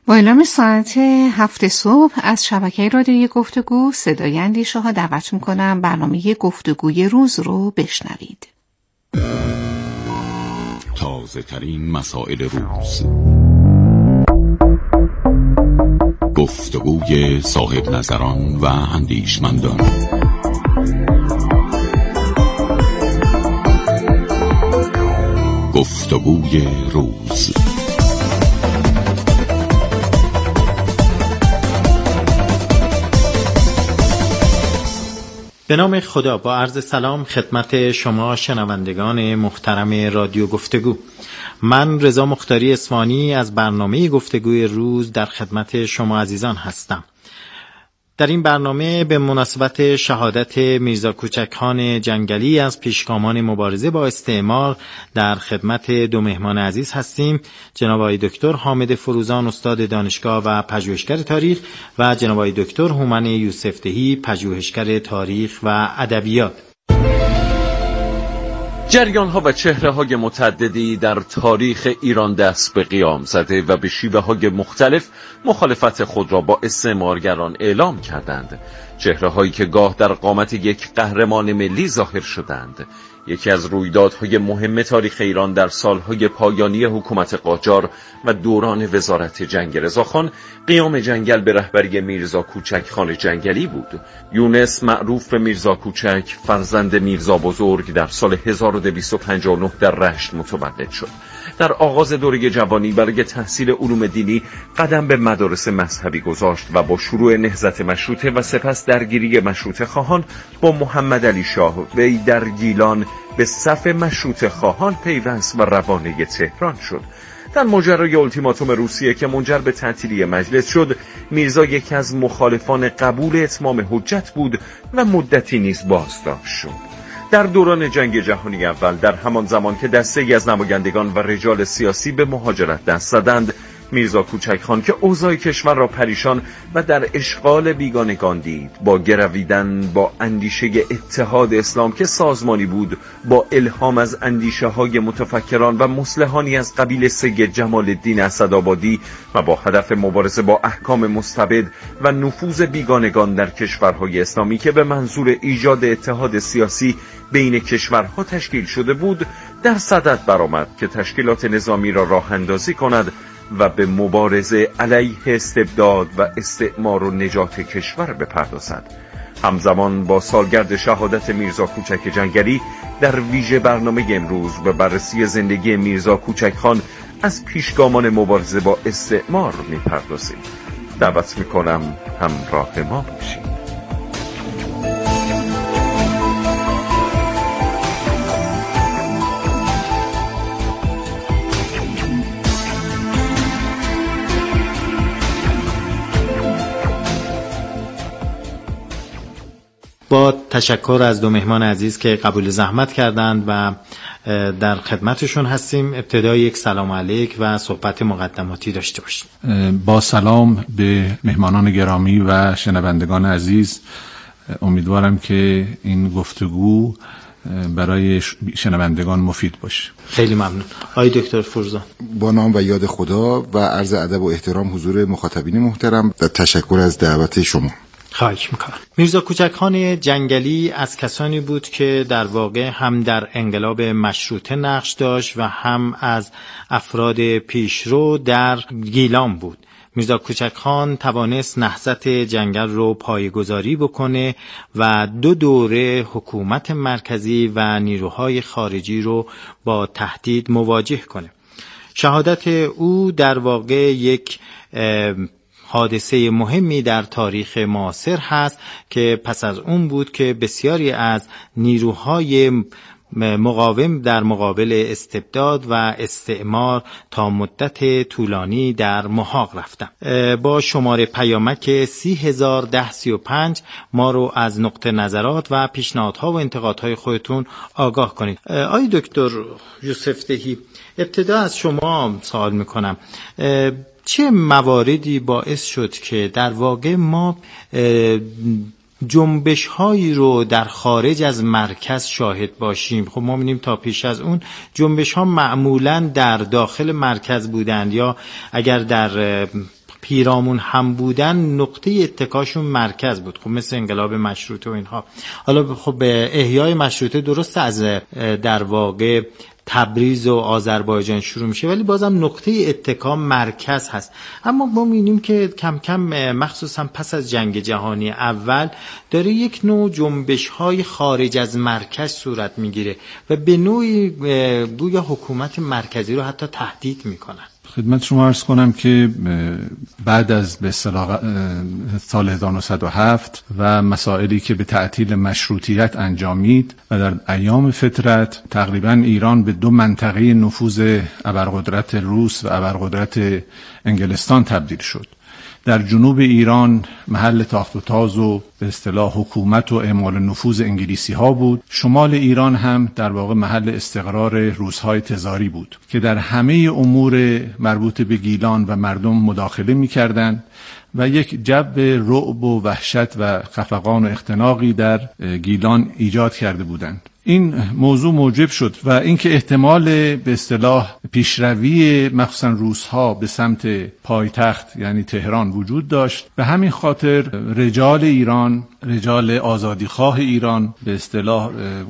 با اعلام ساعت 7 صبح از شبکه رادیوی گفتگو صدای اندیشه ها دعوت میکنم برنامه گفتگوی روز رو بشنوید. تازه ترین مسائل روز، گفتگوی صاحب نظران و اندیشمندان، گفتگوی روز. به نام خدا، با عرض سلام خدمت شما شنوندگان محترم رادیو گفتگو. من رضا مختاری اصفهانی از برنامه گفتگوی روز در خدمت شما عزیزان هستم. در این برنامه به مناسبت شهادت میرزا کوچکخان جنگلی از پیشگامان مبارزه با استعمار در خدمت دو مهمان عزیز هستیم، جناب آقای دکتر حامد فروزان، استاد دانشگاه و پژوهشگر تاریخ، و جناب آقای دکتر هومن یوسفدهی، پژوهشگر تاریخ و ادبیات. جریان‌ها و چهره‌های متعددی در تاریخ ایران دست به قیام زده و به شیوه‌های مختلف مخالفت خود را با استعمارگران اعلام کردند. چهره‌هایی که گاه در قامت یک قهرمان ملی ظاهر شدند. یکی از رویدادهای مهم تاریخ ایران در سالهای پایانی حکومت قاجار و دوران وزارت جنگ رضاخان، قیام جنگل به رهبری میرزا کوچکخان جنگلی بود. یونس معروف به میرزا کوچک، فرزند میرزا بزرگ، در سال 1259 در رشت متولد شد. در آغاز دوره جوانی برای تحصیل علوم دینی قدم به مدارس مذهبی گذاشت و با شروع نهضت مشروطه و سپس درگیری مشروطه خواهان با محمد علی شاه وی در گیلان به صف مشروطه خواهان پیوست و روانه تهران شد. در ماجرای التیماتوم روسیه که منجر به تعطیلی مجلس شد، میرزا یکی از مخالفان قبول اتمام حجت بود و مدتی نیز بازداشت شد. در دوران جنگ جهانی اول، در همان زمان که دسته‌ای از نمایندگان و رجال سیاسی به مهاجرت دست زدند، میرزا کوچکخان که اوضاع کشور را پریشان و در اشغال بیگانگان دید، با گرویدن با اندیشه اتحاد اسلام که سازمانی بود با الهام از اندیشه های متفکران و مصلحانی از قبیل سید جمال الدین اسدآبادی و با هدف مبارزه با احکام مستبد و نفوذ بیگانگان در کشورهای اسلامی که به منظور ایجاد اتحاد سیاسی بین کشورها تشکیل شده بود، در صدد برآمد که تشکیلات نظامی را راه اندازی کند و به مبارزه علیه استبداد و استعمار و نجات کشور بپردازد. همزمان با سالگرد شهادت میرزا کوچک جنگلی، در ویژه برنامه امروز به بررسی زندگی میرزا کوچکخان از پیشگامان مبارزه با استعمار میپردازیم. دعوت میکنم همراه ما باشید. با تشکر از دو مهمان عزیز که قبول زحمت کردند و در خدمتشون هستیم. ابتدا یک سلام علیک و صحبت مقدماتی داشته باشیم. با سلام به مهمانان گرامی و شنوندگان عزیز، امیدوارم که این گفتگو برای شنوندگان مفید باشه. خیلی ممنون. آقای دکتر فروزان. با نام و یاد خدا و عرض ادب و احترام حضور مخاطبین محترم و تشکر از دعوت شما. خواهش میکنم. میرزا کوچکخان جنگلی از کسانی بود که در واقع هم در انقلاب مشروطه نقش داشت و هم از افراد پیشرو در گیلان بود. میرزا کوچکخان توانست نهضت جنگل رو پایه‌گذاری بکنه و 2 دوره حکومت مرکزی و نیروهای خارجی رو با تهدید مواجه کنه. شهادت او در واقع یک حادثه مهمی در تاریخ معاصر هست که پس از اون بود که بسیاری از نیروهای مقاوم در مقابل استبداد و استعمار تا مدت طولانی در محاق رفتن. با شماره پیامک 301035 ما رو از نقطه نظرات و پیشنهادها و انتقادهای خودتون آگاه کنید. آقای دکتر یوسفدهی، ابتدا از شما سوال میکنم، چه مواردی باعث شد که در واقع ما جنبش هایی رو در خارج از مرکز شاهد باشیم؟ خب ما می‌بینیم تا پیش از اون جنبش ها معمولاً در داخل مرکز بودند، یا اگر در پیرامون هم بودن نقطه اتکاشون مرکز بود، خب مثل انقلاب مشروطه و اینها. حالا خب احیای مشروطه درست از در واقع تبریز و آذربایجان شروع میشه، ولی بازم نقطه اتکا مرکز هست. اما ما می‌بینیم که کم کم مخصوصا پس از جنگ جهانی اول داره یک نوع جنبش‌های خارج از مرکز صورت میگیره و به نوعی گویا حکومت مرکزی رو حتی تهدید میکنن. خدمت شما عرض کنم که بعد از به اصطلاح سال 1907 و مسائلی که به تعطیل مشروطیت انجامید و در ایام فترت تقریبا ایران به دو منطقه نفوذ ابرقدرت روس و ابرقدرت انگلستان تبدیل شد. در جنوب ایران محل تاخت و تاز و به اصطلاح حکومت و اعمال نفوذ انگلیسی ها بود. شمال ایران هم در واقع محل استقرار روس‌های تزاری بود که در همه امور مربوط به گیلان و مردم مداخله می‌کردند و یک جو رعب و وحشت و خفقان و اختناقی در گیلان ایجاد کرده بودند. این موضوع موجب شد و اینکه احتمال به اصطلاح پیشروی مخصوصا روس‌ها به سمت پایتخت یعنی تهران وجود داشت. به همین خاطر رجال ایران، رجال آزادیخواه ایران به اصطلاح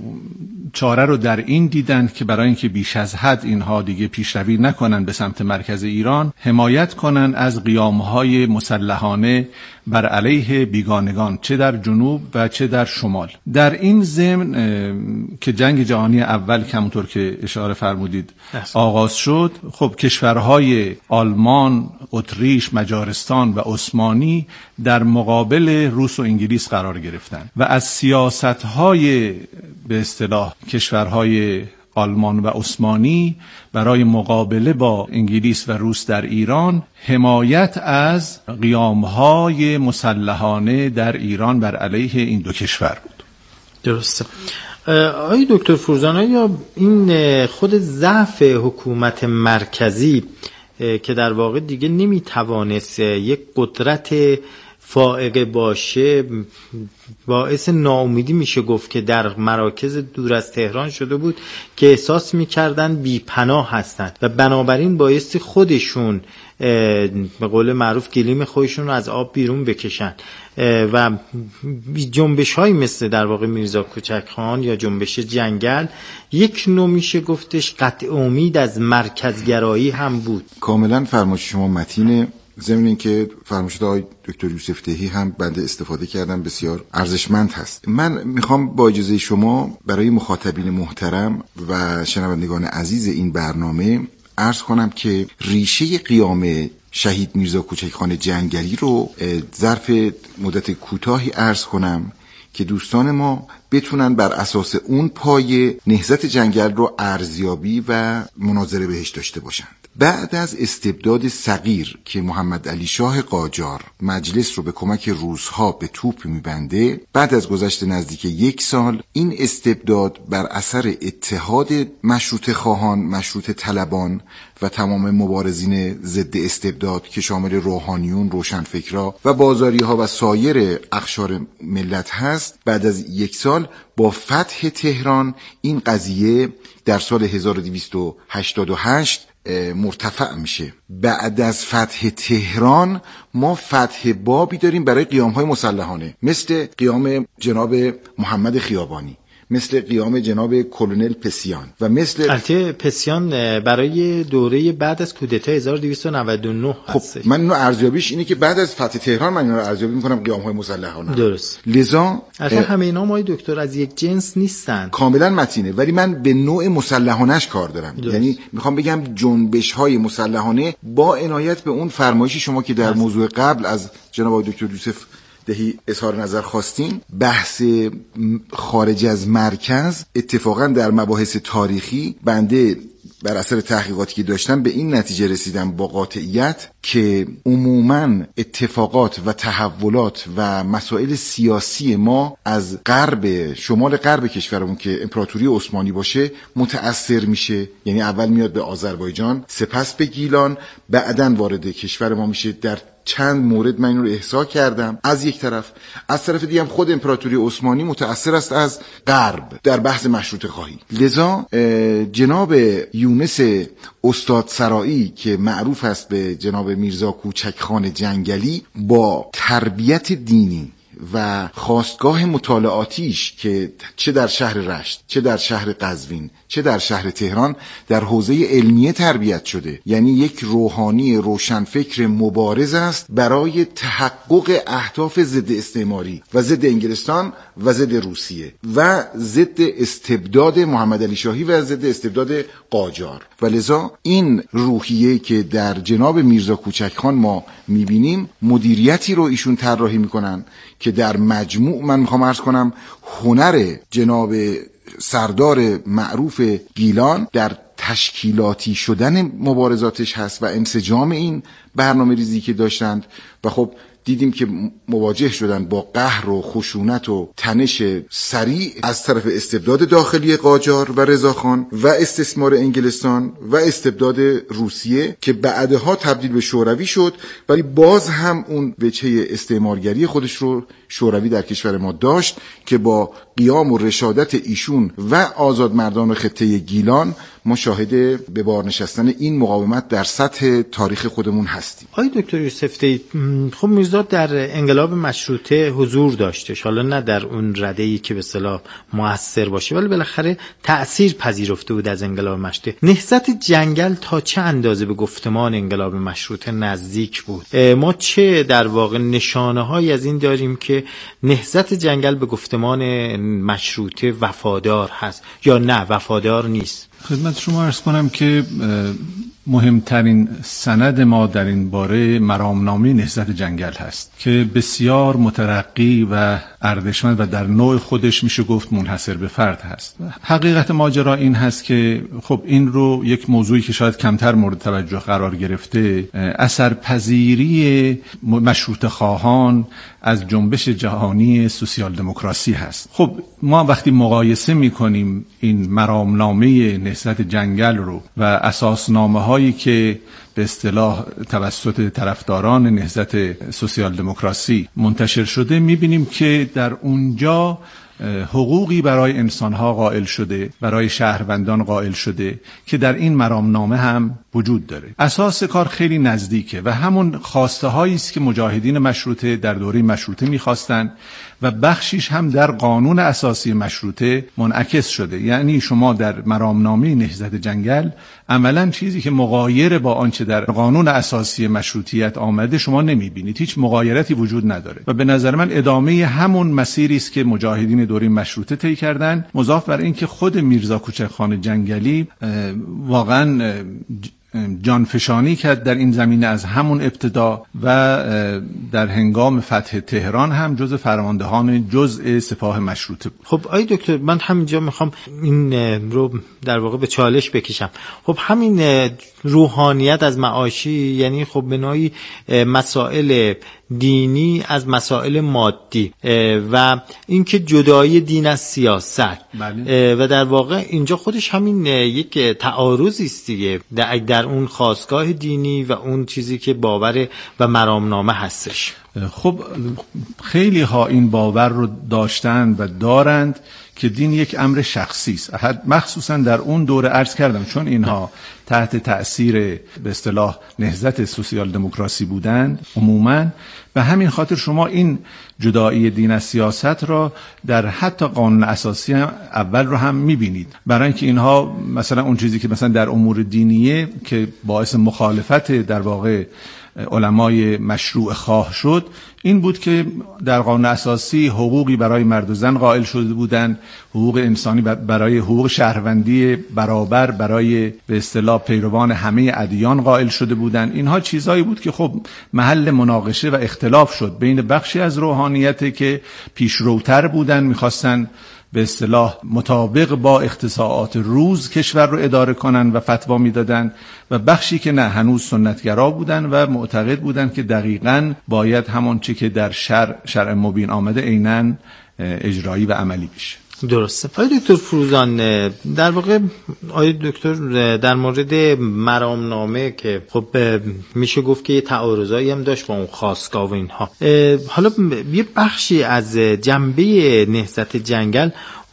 چاره رو در این دیدند که برای اینکه بیش از حد اینها دیگه پیشروی نکنن به سمت مرکز ایران، حمایت کنن از قیام‌های مسلحانه بر علیه بیگانگان، چه در جنوب و چه در شمال. در این ضمن که جنگ جهانی اول که همونطور که اشاره فرمودید آغاز شد، خب کشورهای آلمان، اتریش، مجارستان و عثمانی در مقابل روس و انگلیس قرار گرفتند و از سیاست‌های به اصطلاح کشورهای آلمان و عثمانی برای مقابله با انگلیس و روس در ایران حمایت از قیام‌های مسلحانه در ایران بر علیه این دو کشور بود. درسته. آقای دکتر فروزان، آیا این خود ضعف حکومت مرکزی که در واقع دیگه نمیتوانست یک قدرت فائقه باشه باعث ناامیدی میشه گفت که در مراکز دور از تهران شده بود که احساس میکردن بی‌پناه هستند و بنابراین بایستی خودشون به قول معروف گلیم خودشون رو از آب بیرون بکشن و جنبش های مثل در واقع میرزا کوچکخان یا جنبش جنگل یک نوع میشه گفتش قطع امید از مرکزگرایی هم بود. کاملا فرمایش شما متینه. ضمن این که فرمایشات آقای دکتر یوسف دهی هم بنده استفاده کردم بسیار ارزشمند هست. من میخوام با اجازه شما برای مخاطبین محترم و شنوندگان عزیز این برنامه عرض کنم که ریشه قیام شهید میرزا کوچکخان جنگلی رو ظرف مدت کوتاهی عرض کنم که دوستان ما بتونن بر اساس اون پایه نهضت جنگل رو ارزیابی و مناظره بهش داشته باشند. بعد از استبداد صغیر که محمد علی شاه قاجار مجلس رو به کمک روس‌ها به توپ میبنده، بعد از گذشت نزدیک 1 سال این استبداد بر اثر اتحاد مشروطه خواهان، مشروطه طلبان و تمام مبارزین ضد استبداد که شامل روحانیون، روشنفکرا و بازاری‌ها و سایر اقشار ملت هست، بعد از 1 سال با فتح تهران این قضیه در سال 1288 مرتفع میشه. بعد از فتح تهران ما فتح بابی داریم برای قیام‌های مسلحانه، مثل قیام جناب محمد خیابانی، مثل قیام جناب کلونل پسیان و مثل البته پسیان برای دوره بعد از کودتا 1299 هست. خب من اینو ارزیابیش اینه که بعد از فتح تهران من اینو ارزیابی میکنم قیام‌های مسلحانه. درست. لذا همه اینا ما دکتر از یک جنس نیستن. کاملا متینه، ولی من به نوع مسلحانه‌اش کار دارم. درست. یعنی میخوام بگم جنبش‌های مسلحانه با عنایت به اون فرمایشی شما که در موضوع قبل از جناب دکتر یوسف دهی اظهار نظر خواستین، بحث خارج از مرکز اتفاقا در مباحث تاریخی بنده بر اثر تحقیقاتی که داشتم به این نتیجه رسیدم با قاطعیت که عموماً اتفاقات و تحولات و مسائل سیاسی ما از غرب، شمال غرب کشورمون که امپراتوری عثمانی باشه متأثر میشه. یعنی اول میاد به آذربایجان، سپس به گیلان، بعداً وارد کشور ما میشه. در چند مورد من این رو احصا کردم. از یک طرف، از طرف دیگه هم خود امپراتوری عثمانی متأثر است از غرب در بحث مشروطه خواهی. لذا جناب یونس استاد سرایی که معروف است به جناب میرزا کوچکخان جنگلی با تربیت دینی و خواستگاه مطالعاتیش که چه در شهر رشت، چه در شهر قزوین، چه در شهر تهران در حوزه علمیه تربیت شده، یعنی یک روحانی روشنفکر مبارز است برای تحقق اهداف ضد استعماری و ضد انگلستان و ضد روسیه و ضد استبداد محمد علی شاهی و ضد استبداد قاجار. و لذا این روحیه که در جناب میرزا کوچکخان ما میبینیم، مدیریتی رو ایشون طراحی میکنن که در مجموع من میخوام عرض کنم هنر جناب سردار معروف گیلان در تشکیلاتی شدن مبارزاتش هست و انسجام این برنامه ریزی که داشتند. و خب دیدیم که مواجه شدن با قهر و خشونت و تنش سریع از طرف استبداد داخلی قاجار و رضاخان و استثمار انگلستان و استبداد روسیه که بعدها تبدیل به شوروی شد، ولی باز هم اون وجهه استعمارگری خودش رو شوروی در کشور ما داشت که با قیام و رشادت ایشون و آزادمردان خطه گیلان ما شاهد به بار نشستن این مقاومت در سطح تاریخ خودمون هستیم. آقای دکتر یوسفزئی، خب میرزا در انقلاب مشروطه حضور داشتش، حالا نه در اون رده‌ای که به اصطلاح مؤثر باشه، ولی بالاخره تأثیر پذیرفته بود از انقلاب مشروطه. نهضت جنگل تا چه اندازه به گفتمان انقلاب مشروطه نزدیک بود؟ ما چه در واقع نشانه‌هایی از این داریم که نهضت جنگل به گفتمان مشروطه وفادار هست یا نه وفادار نیست؟ خدمت شما عرض کنم که مهمترین سند ما در این باره مرامنامه نهضت جنگل هست که بسیار مترقی و ارزشمند و در نوع خودش میشه گفت منحصر به فرد هست. حقیقت ماجرا این هست که خب این رو یک موضوعی که شاید کمتر مورد توجه قرار گرفته، اثرپذیری مشروطه خواهان از جنبش جهانی سوسیال دموکراسی هست. خب ما وقتی مقایسه میکنیم این مرامنامه نهضت جنگل رو و اساسنامه هایی که به اصطلاح توسط طرفداران نهضت سوسیال دموکراسی منتشر شده، میبینیم که در اونجا حقوقی برای انسانها قائل شده، برای شهروندان قائل شده که در این مرامنامه هم وجود داره. اساس کار خیلی نزدیکه و همون خواسته هایی است که مجاهدین مشروطه در دوره مشروطه میخواستن و بخشیش هم در قانون اساسی مشروطه منعکس شده. یعنی شما در مرامنامه نهضت جنگل عملاً چیزی که مغایر با آنچه در قانون اساسی مشروطیت آمده شما نمیبینید، هیچ مغایرتی وجود نداره و به نظر من ادامه همون مسیری است که مجاهدین دوره مشروطه طی کردن، مضاف بر این که خود میرزا کوچکخان جنگلی واقعاً جانفشانی کرد در این زمینه از همون ابتدا و در هنگام فتح تهران هم جز فرماندهان جزء سپاه مشروطه بود. خب آقای دکتر، من همینجا میخوام این رو در واقع به چالش بکشم. خب همین روحانیت از معاشی، یعنی خب به نوعی مسائل دینی از مسائل مادی و اینکه جدایی دین از سیاست، بله. و در واقع اینجا خودش همین یک تعارضی است دیگه در اون خاستگاه دینی و اون چیزی که باور و مرامنامه هستش. خب خیلی ها این باور رو داشتن و دارند که دین یک امر شخصی است، مخصوصا در اون دوره عرض کردم چون اینها تحت تأثیر به اصطلاح نهضت سوسیال دموکراسی بودند عموما، و همین خاطر شما این جدایی دین از سیاست را در حتی قانون اساسی هم اول رو هم میبینید، برای اینکه اینها مثلا اون چیزی که مثلا در امور دینیه که باعث مخالفت در واقع علمای مشروع خواه شد این بود که در قانون اساسی حقوقی برای مرد و زن قائل شده بودند، حقوق انسانی برای حقوق شهروندی برابر برای به اصطلاح پیروان همه ادیان قائل شده بودند. اینها چیزایی بود که خب محل مناقشه و اختلاف شد بین بخشی از روحانیت که پیشروتر بودند، میخواستن به اصطلاح مطابق با اختصاصات روز کشور رو اداره کنن و فتوا میدادن، و بخشی که نه، هنوز سنتگرا بودن و معتقد بودن که دقیقاً باید همون چی که در شرع مبین آمده عیناً اجرایی و عملی بشه. درسته. آقای دکتر فروزان، در واقع آقای دکتر در مورد مرامنامه که خب میشه گفت که یه تعارضایی هم داشت با اون خاستگاه و اینها، حالا یه بخشی از جنبه نهضت جنگل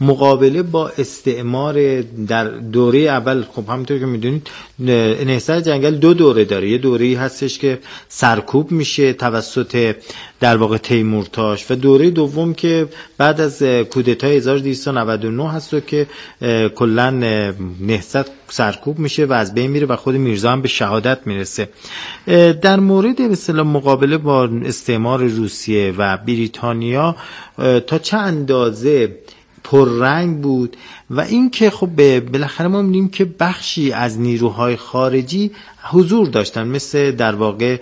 مقابله با استعمار در دوره اول. خب همونطور که میدونید نهضت جنگل 2 دوره داره. یه دوره‌ای هستش که سرکوب میشه توسط در واقع تیمورتاش و دوره دوم که بعد از کودتای 1299 هست و که کلا نهضت سرکوب میشه و از بین میره و خود میرزا هم به شهادت میرسه. در مورد به اصطلاح مقابله با استعمار روسیه و بریتانیا تا چه اندازه پررنگ بود و این که خب بالاخره ما می‌بینیم که بخشی از نیروهای خارجی حضور داشتن، مثل در واقع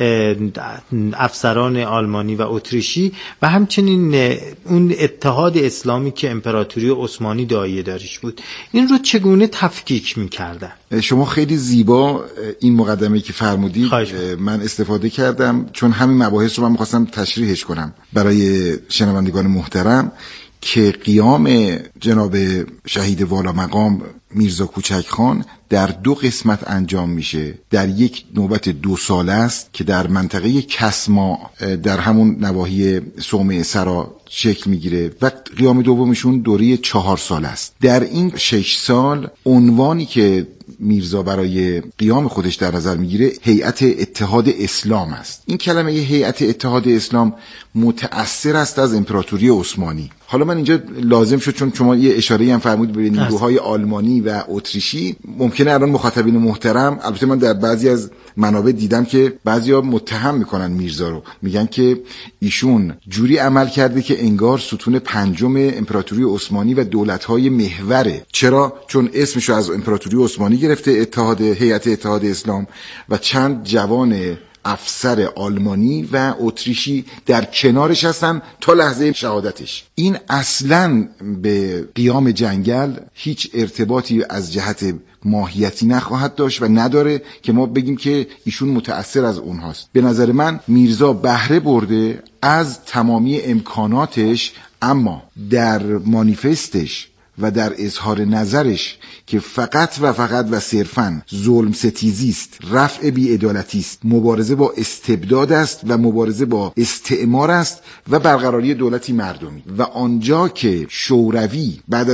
افسران آلمانی و اتریشی و همچنین اون اتحاد اسلامی که امپراتوری عثمانی داعیه داریش بود. این رو چگونه تفکیک می‌کردن؟ شما خیلی زیبا این مقدمه‌ای که فرمودید من استفاده کردم، چون همین مباحث رو من می‌خواستم تشریحش کنم برای شنوندگان محترم که قیام جناب شهید والا مقام میرزا کوچک خان در 2 قسمت انجام میشه. در یک نوبت 2 ساله است که در منطقه کسما در همون نواحی صومعه سرا شکل میگیره و قیام دومشون دوره 4 ساله است. در این 6 سال عنوانی که میرزا برای قیام خودش در نظر میگیره هیئت اتحاد اسلام است. این کلمه هیئت اتحاد اسلام متأثر است از امپراتوری عثمانی. حالا من اینجا لازم شد چون شما یه اشاره‌ای هم فرمودید به نیروهای آلمانی و اتریشی، ممکنه الان مخاطبین محترم، البته من در بعضی از منابع دیدم که بعضیا متهم میکنن میرزا رو، میگن که ایشون جوری عمل کرده که انگار ستون 5 امپراتوری عثمانی و دولت‌های محوره. چرا؟ چون اسمشو از امپراتوری عثمانی گرفته، هیئت اتحاد اسلام، و چند جوان افسر آلمانی و اتریشی در کنارش هستن تا لحظه شهادتش. این اصلاً به قیام جنگل هیچ ارتباطی از جهت ماهیتی نخواهد داشت و نداره که ما بگیم که ایشون متأثر از اونهاست. به نظر من میرزا بهره برده از تمامی امکاناتش، اما در مانیفستش و در اظهار نظرش که فقط و صرفاً ظلم ستیزی است، رفع بی‌عدالتی است، مبارزه با استبداد است و مبارزه با استعمار است و برقراری دولتی مردمی. و آنجا که شوروی بعد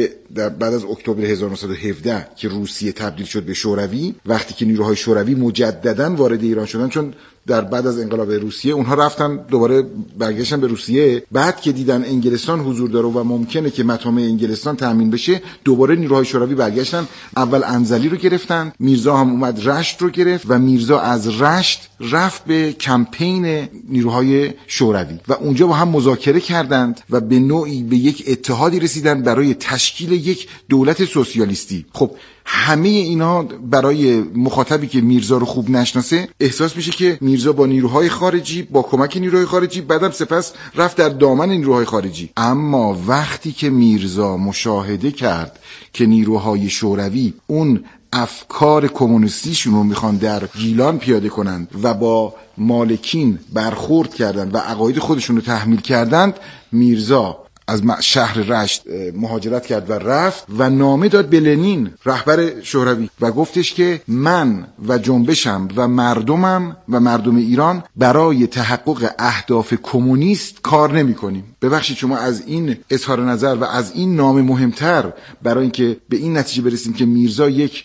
از اکتبر 1917 که روسیه تبدیل شد به شوروی، وقتی که نیروهای شوروی مجدداً وارد ایران شدن، چون در بعد از انقلاب روسیه اونها رفتن دوباره برگشتن به روسیه، بعد که دیدن انگلستان حضور داره و ممکنه که مطامع انگلستان تامین بشه، دوباره نیروهای شوروی برگشتن. اول انزلی رو گرفتن، میرزا هم اومد رشت رو گرفت و میرزا از رشت رفت به کمپین نیروهای شوروی و اونجا با هم مذاکره کردند و به نوعی به یک اتحادی رسیدن برای تشکیل یک دولت سوسیالیستی. خب همه اینا برای مخاطبی که میرزا رو خوب نشناسه احساس میشه که میرزا با نیروهای خارجی، با کمک نیروهای خارجی، بعدم سپس رفت در دامن نیروهای خارجی. اما وقتی که میرزا مشاهده کرد که نیروهای شوروی اون افکار کمونیستیشون رو میخوان در گیلان پیاده کنند و با مالکین برخورد کردند و عقاید خودشون رو تحمیل کردند، میرزا از شهر رشت مهاجرت کرد و رفت و نامه داد به لنین، رهبر شوروی، و گفتش که من و جنبشم و مردمم و مردم ایران برای تحقق اهداف کمونیست کار نمی کنیم. ببخشید شما از این اظهار نظر و از این نامه مهمتر برای اینکه به این نتیجه برسیم که میرزا یک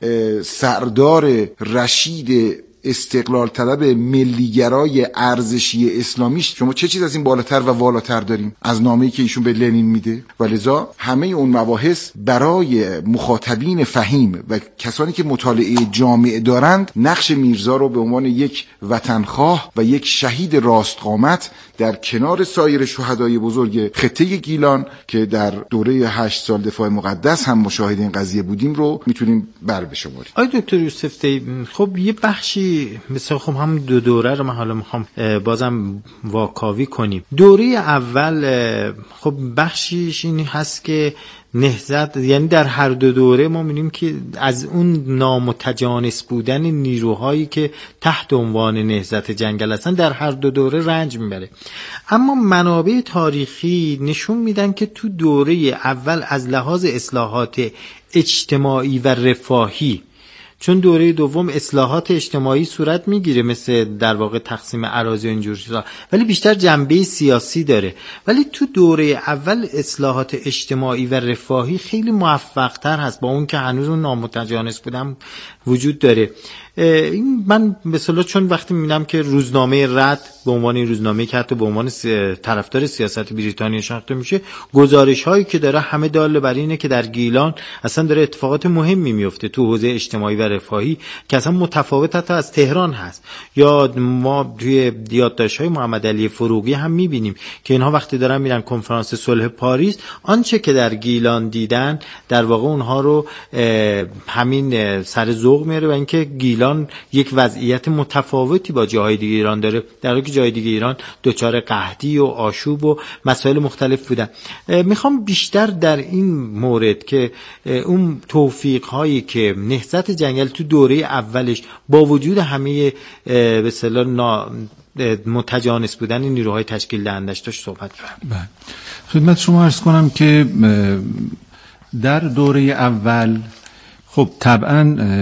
سردار رشید استقلال طلب ملیگرای ارزشی اسلامیش، شما چه چیز از این بالاتر و والاتر داریم از نامه‌ای که ایشون به لنین میده؟ ولذا همه اون مباحث برای مخاطبین فهیم و کسانی که مطالعه جامع دارند نقش میرزا رو به عنوان یک وطنخواه و یک شهید راستقامت در کنار سایر شهدای بزرگ خطه گیلان که در دوره 8 سال دفاع مقدس هم مشاهد این قضیه بودیم رو میتونیم بر بشماریم. آقای دکتر یوسفزئی، خب یه بخشی مثلا خب هم 2 دوره رو من حالا میخوام بازم واکاوی کنیم. دوره اول خب بخشیش این هست که نهضت، یعنی در هر 2 دوره ما می‌بینیم که از اون نامتجانس بودن نیروهایی که تحت عنوان نهضت جنگل هستن در هر 2 دوره رنج میبره. اما منابع تاریخی نشون میدن که تو دوره اول از لحاظ اصلاحات اجتماعی و رفاهی چون دوره دوم اصلاحات اجتماعی صورت میگیره، مثل در واقع تقسیم اراضی و اینجور چیزا، ولی بیشتر جنبه سیاسی داره. ولی تو دوره اول اصلاحات اجتماعی و رفاهی خیلی موفق تر هست، با اون که هنوز اون نامتجانس بودن وجود داره. این من مثلا چون وقتی میبینم که روزنامه رد به عنوان روزنامه که حتی به عنوان طرفدار سیاست بریتانیا شناخته میشه، گزارش هایی که داره همه دال بر اینه که در گیلان اصلا داره اتفاقات مهمی میفته تو حوزه اجتماعی و رفاهی که اصلا متفاوت حتی از تهران هست. یا ما توی یادداشت‌های محمد علی فروغی هم میبینیم که اینها وقتی دارن میرن کنفرانس صلح پاریس، آنچه که در گیلان دیدن در واقع اونها رو همین سر ذوق میاره و اینکه گیلان یک وضعیت متفاوتی با جاهای دیگه ایران داره، در حالی که جای دیگه ایران دچار قحطی و آشوب و مسائل مختلف بودن. میخوام بیشتر در این مورد که اون توفیق هایی که نهضت جنگل تو دوره اولش با وجود همه به اصطلاح متجانس بودن نیروهای تشکیل دهندش داشت صحبت کنم. خدمت شما عرض کنم که در دوره اول خب طبعا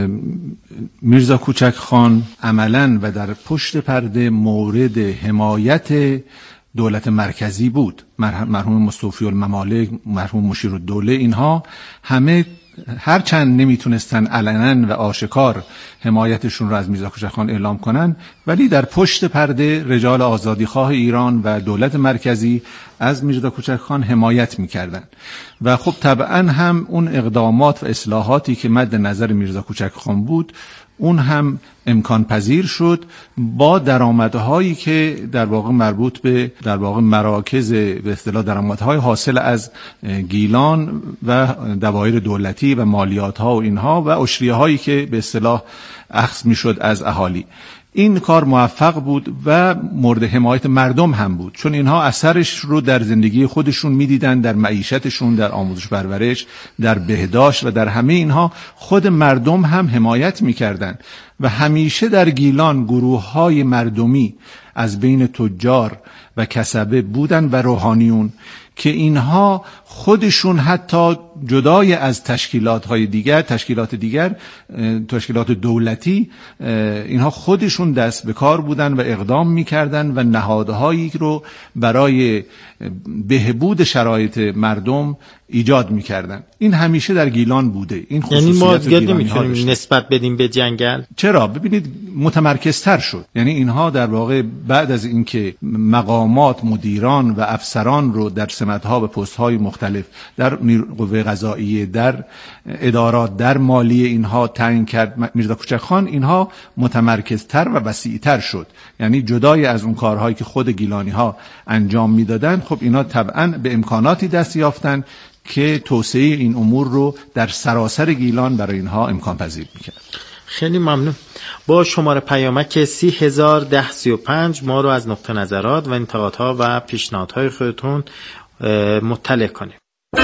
میرزا کوچک خان عملاً و در پشت پرده مورد حمایت دولت مرکزی بود. مرحوم مستوفی الممالک، مرحوم مشیرالدوله، اینها همه هرچند نمیتونستن علنا و آشکار حمایتشون رو از میرزا کوچک خان اعلام کنن، ولی در پشت پرده رجال آزادیخواه ایران و دولت مرکزی از میرزا کوچک خان حمایت میکردن و خب طبعا هم اون اقدامات و اصلاحاتی که مد نظر میرزا کوچک خان بود اون هم امکان پذیر شد با درآمدهایی که در واقع مربوط به در واقع مراکز به اصطلاح درآمدهای حاصل از گیلان و دوایر دولتی و مالیات ها و اینها و عشریه هایی که به اصطلاح اخذ میشد از اهالی. این کار موفق بود و مورد حمایت مردم هم بود، چون اینها اثرش رو در زندگی خودشون میدیدن، در معیشتشون، در آموزش پرورش، در بهداشت و در همه اینها خود مردم هم حمایت میکردن و همیشه در گیلان گروه‌های مردمی از بین تجار و کسبه بودن و روحانیون که اینها خودشون حتی جدای از تشکیلات دولتی، اینها خودشون دست به کار بودن و اقدام میکردن و نهادهایی رو برای بهبود شرایط مردم ایجاد میکردن. این همیشه در گیلان بوده. این یعنی ما دیگه نمیتونیم نسبت بدیم به جنگل. چرا؟ ببینید متمرکزتر شد. یعنی اینها در واقع بعد از اینکه مقامات، مدیران و افسران رو در سمت‌ها و پست‌های مختلف در قوه قضاییه، در ادارات، در مالیه اینها تعیین کرد میرزا کوچک خان، اینها متمرکزتر و وسیع‌تر شد. یعنی جدای از اون کارهایی که خود گیلانی‌ها انجام میدادن، خب اینا طبعاً به امکاناتی دست یافتن که توسعه این امور رو در سراسر گیلان برای اینها امکان پذیر میکرد. خیلی ممنون. با شماره پیامک 301035 ما رو از نقطه نظرات و انتقادها و پیشنهادهای خودتون مطلع کنیم.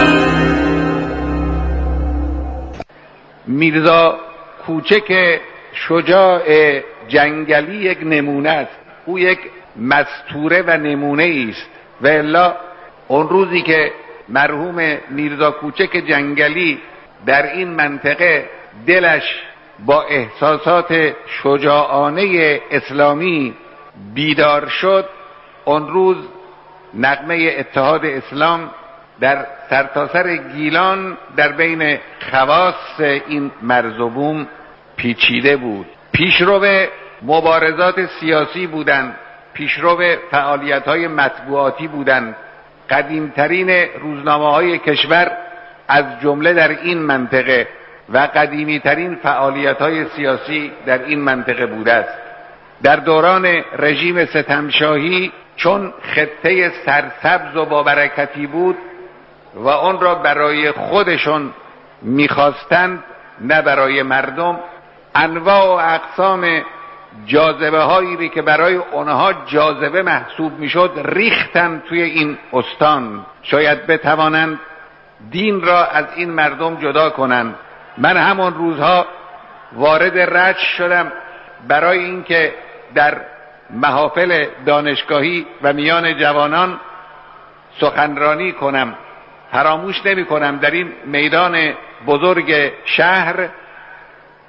میرزا کوچک شجاع جنگلی یک نمونه است. او یک مستوره و نمونه است و الا اون روزی که مرحوم میرزا کوچک جنگلی در این منطقه دلش با احساسات شجاعانه اسلامی بیدار شد، اون روز نغمه اتحاد اسلام در سرتاسر گیلان در بین خواص این مرز و بوم پیچیده بود. پیشرو مبارزات سیاسی بودند، پیشرو فعالیت‌های مطبوعاتی بودند. قدیمترین روزنامه‌های کشور از جمله در این منطقه و قدیمیترین فعالیت‌های سیاسی در این منطقه بوده است. در دوران رژیم ستمشاهی چون خطه سرسبز و بابرکتی بود و آن را برای خودشون می‌خواستند نه برای مردم، انواع و اقسام جاذبه هایی که برای اونها جاذبه محسوب میشد ریختن توی این استان، شاید بتوانند دین را از این مردم جدا کنند. من همون روزها وارد رج شدم برای اینکه در محافل دانشگاهی و میان جوانان سخنرانی کنم. فراموش نمی کنم در این میدان بزرگ شهر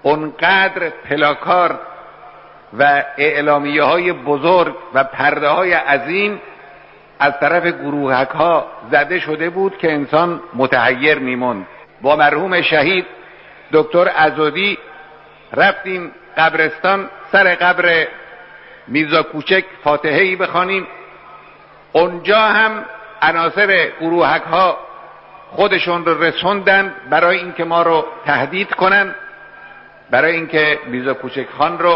اونقدر پلاکار و اعلامیه های بزرگ و پرده های عظیم از طرف گروهک ها زده شده بود که انسان متحیر میموند. با مرحوم شهید دکتر عزادی رفتیم قبرستان، سر قبر میرزا کوچک فاتحه‌ای بخوانیم. اونجا هم عناصر گروهک ها خودشون رو رسوندن برای اینکه ما رو تهدید کنن، برای اینکه میرزا کوچک خان رو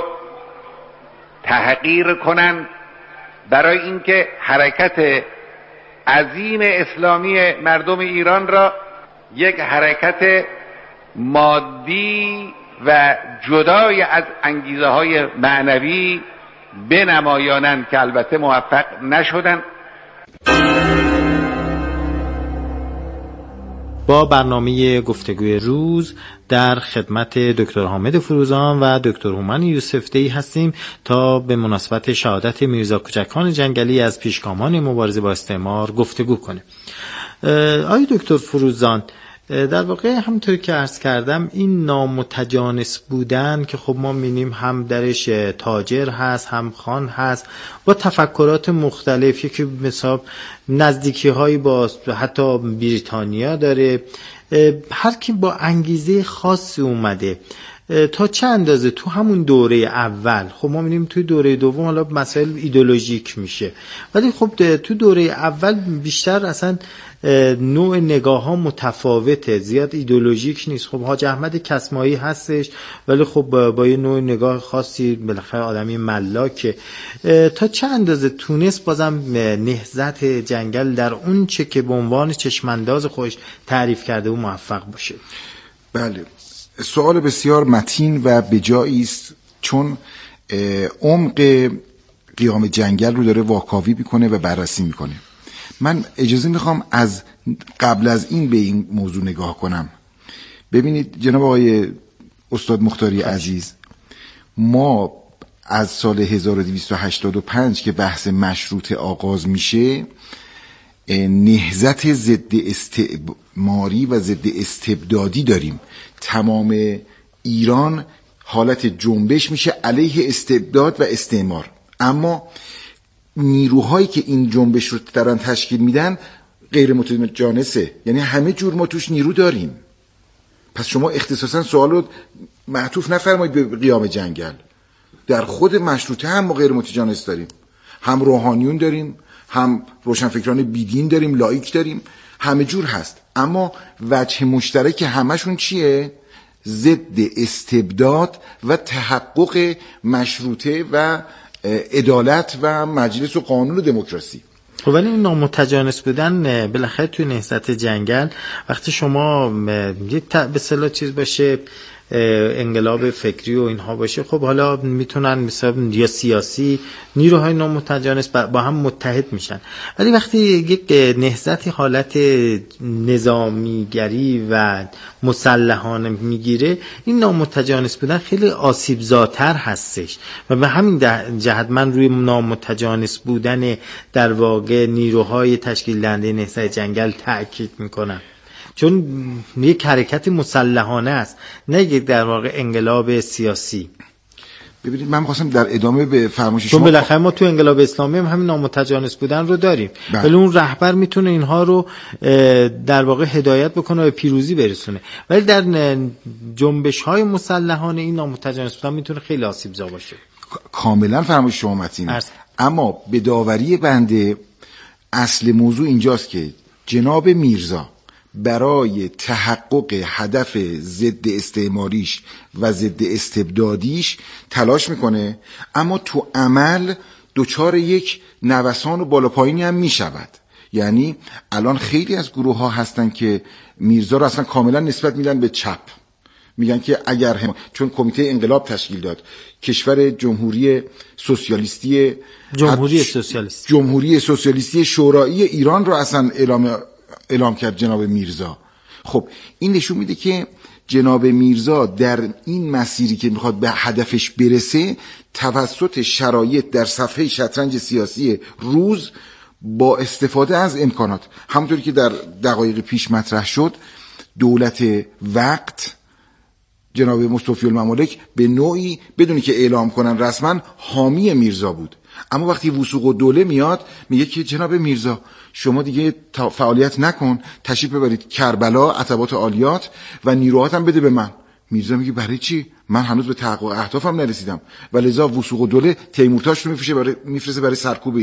تحقیر کنن، برای اینکه حرکت عظیم اسلامی مردم ایران را یک حرکت مادی و جدای از انگیزه های معنوی بنمایانند که البته موفق نشدند. با برنامه گفتگوی روز در خدمت دکتر حامد فروزان و دکتر هومن یوسف‌دهی هستیم تا به مناسبت شهادت میرزا کوچک خان جنگلی از پیشگامان مبارزه با استعمار گفتگو کنیم. آقای دکتر فروزان، در واقع همونطور که عرض کردم این نامتجانس بودن که خب ما می‌بینیم هم درش تاجر هست هم خان هست با تفکرات مختلف، یکی مثلا نزدیکی هایی با حتی بریتانیا داره، هر کی با انگیزه خاصی اومده. تا چه اندازه تو همون دوره اول، خب ما می‌بینیم توی دوره دوم حالا مسائل ایدئولوژیک میشه، ولی خب تو دوره اول بیشتر اصلا نوع نگاه ها متفاوته، زیاد ایدئولوژیک نیست. خب حاج احمد کسمایی هستش ولی خب با یه نوع نگاه خاصی، بالاخره آدمی ملاکه. تا چه اندازه تونست بازم نهضت جنگل در اون چه که به عنوان چشمانداز خودش تعریف کرده و موفق باشه؟ بله، سوال بسیار متین و بجایی است، چون عمق قیام جنگل رو داره واکاوی میکنه و بررسی میکنه. من اجازه میخوام از قبل از این به این موضوع نگاه کنم. ببینید جناب آقای استاد مختاری عزیز، ما از سال 1285 که بحث مشروطه آغاز میشه، نهضت ضد استعماری و ضد استبدادی داریم. تمام ایران حالت جنبش میشه علیه استبداد و استعمار، اما نیروهایی که این جنبش رو دارن تشکیل میدن غیر متجانسه، یعنی همه جور ما توش نیرو داریم. پس شما اختصاصا سوال رو معطوف نفرمایید به قیام جنگل. در خود مشروطه هم ما غیر متجانس داریم، هم روحانیون داریم، هم روشنفکران بیدین داریم، لایک داریم، همه جور هست. اما وجه مشترک همشون چیه؟ ضد استبداد و تحقق مشروطه و عدالت و مجلس و قانون و دموکراسی. خب ولی این نامتجانس بودن بالاخره توی نهضت جنگل وقتی شما یک به اصطلاح چیز باشه، انقلاب فکری و اینها باشه، خب حالا میتونن مثلا یا سیاسی نیروهای نامتجانس با هم متحد میشن، ولی وقتی یک نهضتی حالت نظامیگری و مسلحانه میگیره، این نامتجانس بودن خیلی آسیب زاتر هستش و به همین جهت من روی نامتجانس بودن در واقع نیروهای تشکیل دهنده نهضت جنگل تاکید میکنم، چون یک حرکت مسلحانه است، نه یک در واقع انقلاب سیاسی. ببینید من می‌خواستم در ادامه به فرمایش شما، چون بالاخره ما تو انقلاب اسلامی هم همین نامتجانس بودن رو داریم، ولی اون رهبر میتونه اینها رو در واقع هدایت بکنه و به پیروزی برسونه، ولی در جنبش‌های مسلحانه این نامتجانس بودن میتونه خیلی آسیب‌زا باشه. کاملا فرمایش شما متینه، اما به داوری بنده اصل موضوع اینجاست که جناب میرزا برای تحقق هدف ضد استعماریش و ضد استبدادیش تلاش میکنه، اما تو عمل دوچار یک نوسان و بالا پایینی هم میشود. یعنی الان خیلی از گروه ها هستن که میرزا رو اصلا کاملا نسبت میدن به چپ، میگن که اگر چون کمیته انقلاب تشکیل داد، کشور جمهوری سوسیالیستی شورایی ایران رو اصلا اعلام کرد جناب میرزا. خب این نشون میده که جناب میرزا در این مسیری که میخواد به هدفش برسه، توسط شرایط در صفحه شطرنج سیاسی روز با استفاده از امکانات، همونطوری که در دقایق پیش مطرح شد، دولت وقت، جناب مصطفی الممالک به نوعی بدونی که اعلام کنن رسما حامی میرزا بود. اما وقتی وثوق الدوله میاد میگه که جناب میرزا شما دیگه فعالیت نکن، تشریف ببرید کربلا، عتبات عالیات و نیروهات هم بده به من. میرزا میگه برای چی؟ من هنوز به تحقق اهدافم نرسیدم. و لذا وثوق الدوله تیمورتاش رو میفرسته برای سرکوب